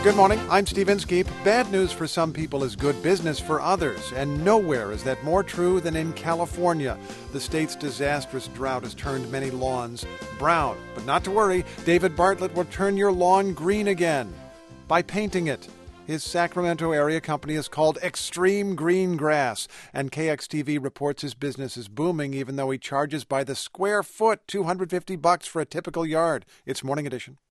Good morning, I'm Steve Inskeep. Bad news for some people is good business for others, and nowhere is that more true than in California. The state's disastrous drought has turned many lawns brown. But not to worry, David Bartlett will turn your lawn green again by painting it. His Sacramento area company is called Extreme Green Grass, and KXTV reports his business is booming even though he charges by the square foot $250 for a typical yard. It's Morning Edition.